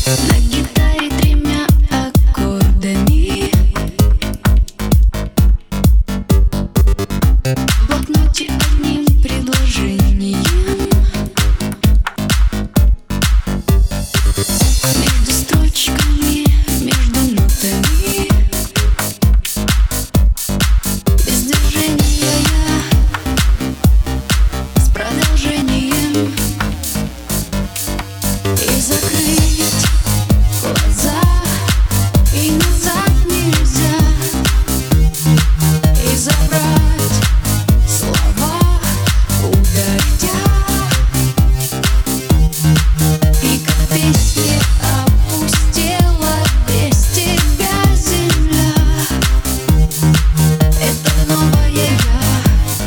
На гитаре тремя аккордами, в блокноте одним предложением, между строчками, между нотами, без движения я, с продолжением. И закрыть глаза, и назад нельзя, и забрать слова у дождя, и как песня опустела без тебя земля. Это новая я,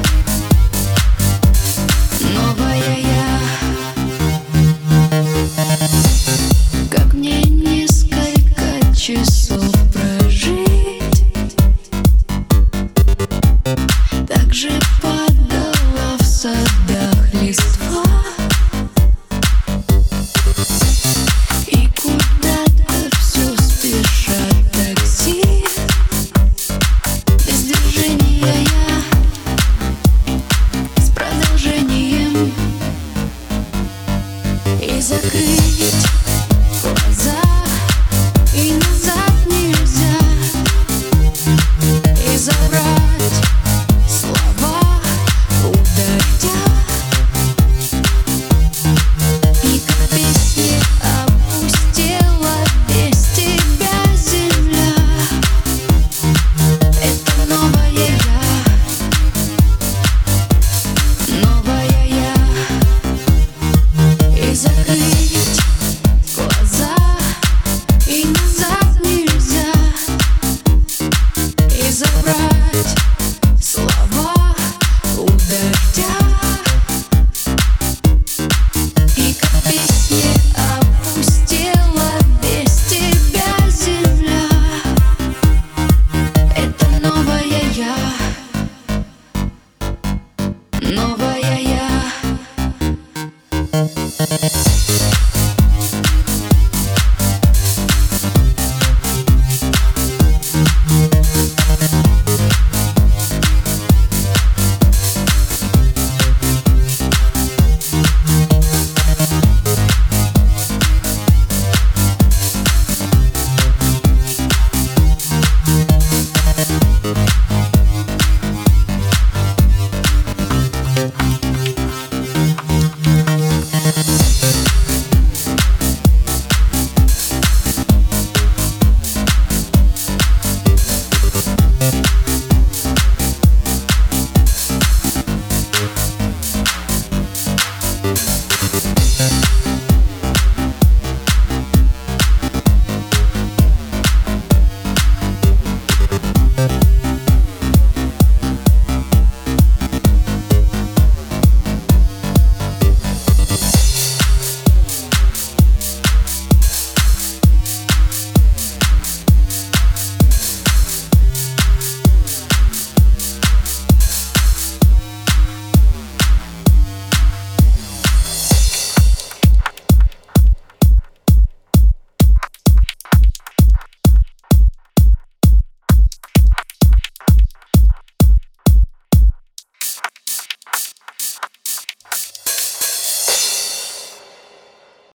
новая я. Как мне несколько часов прожить, так же падала в садах листва, и куда-то все спешат такси, без движения я, с продолжением. И закрыть глаза, и назад нельзя, и забрать слова у дождя, и как песня опустела без тебя земля. Это новая я, новая я. И закрыть глаза, и назад нельзя, и забрать слова у дождя, и как песня опустела без тебя земля. Это новая я, новая я.